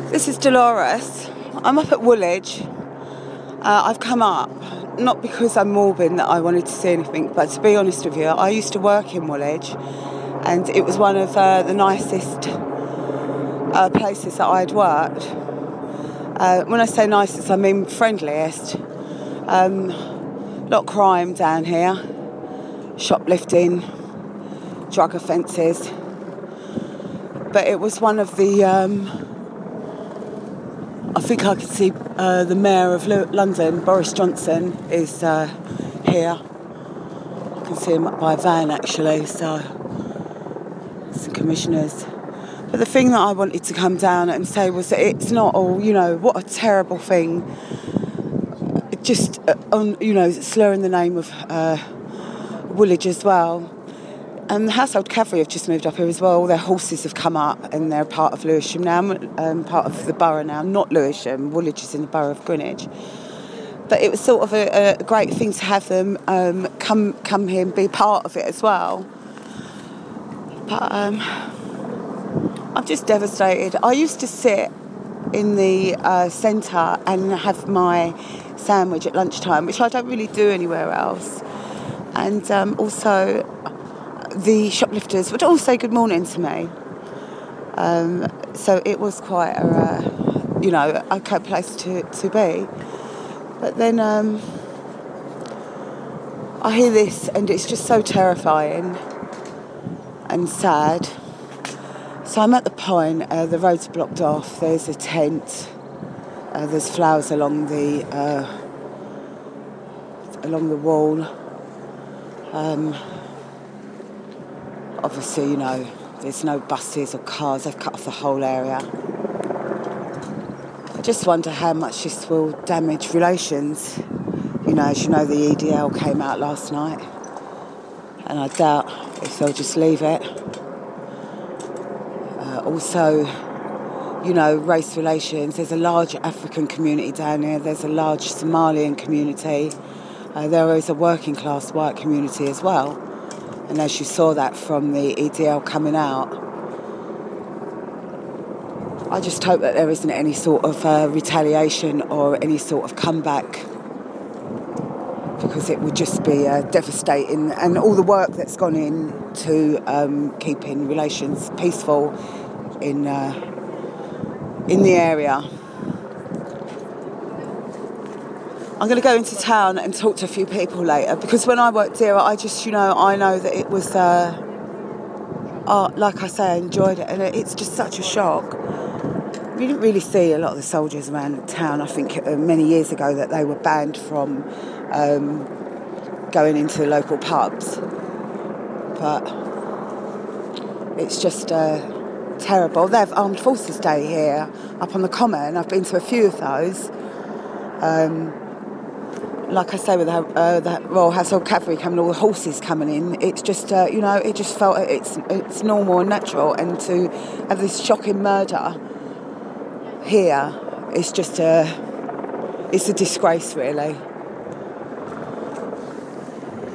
This is Dolores. I'm up at Woolwich. I've come up, not because I'm morbid that I wanted to see anything, but to be honest with you, I used to work in Woolwich, and it was one of the nicest places that I'd worked. When I say nicest, I mean friendliest. A lot of crime down here, shoplifting, drug offences. But it was one of the... I think I can see the Mayor of London, Boris Johnson, is here. I can see him up by a van, actually, so some commissioners. But the thing that I wanted to come down and say was that it's not all, what a terrible thing. Just, slurring the name of Woolwich as well. And the Household Cavalry have just moved up here as well. All their horses have come up and they're part of Lewisham now, part of the borough now, not Lewisham. Woolwich is in the borough of Greenwich. But it was sort of a great thing to have them come here and be part of it as well. But I'm just devastated. I used to sit in the centre and have my sandwich at lunchtime, which I don't really do anywhere else. And also... the shoplifters would all say good morning to me. So it was quite a, okay place to be. But then I hear this and it's just so terrifying and sad. So I'm at the point, the road's blocked off, there's a tent, there's flowers along the wall. Obviously, there's no buses or cars. They've cut off the whole area. I just wonder how much this will damage relations. As you know, the EDL came out last night. And I doubt if they'll just leave it. Also, race relations. There's a large African community down here. There's a large Somalian community. There is a working class white community as well. And as you saw that from the EDL coming out, I just hope that there isn't any sort of retaliation or any sort of comeback, because it would just be devastating. And all the work that's gone into keeping relations peaceful in the area. I'm going to go into town and talk to a few people later, because when I worked here, I just, I know that it was, like I say, I enjoyed it, and it's just such a shock. We didn't really see a lot of the soldiers around town. I think many years ago that they were banned from going into the local pubs. But it's just terrible. They have Armed Forces Day here up on the Common. I've been to a few of those. Like I say, with the Royal Household Cavalry coming, all the horses coming in, it's just, it just felt it's normal and natural. And to have this shocking murder here, it's just it's a disgrace, really.